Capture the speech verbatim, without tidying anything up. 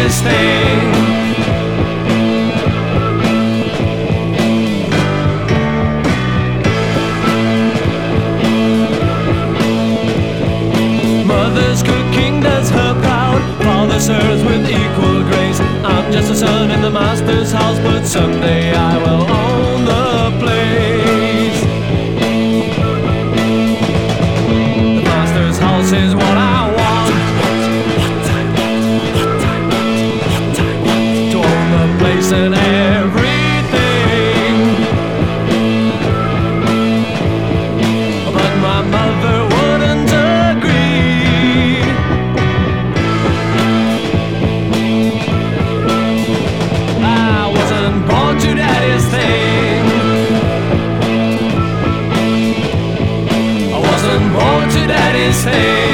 daddy's thing. Mother's cooking does her proud, father serves with equal grace. I'm just a son in the master's house, but someday I will own the place. The master's house is what I want, to own the place and everything. But my mother wouldn't agree. I wasn't born to daddy's thing. I wasn't born to daddy's thing.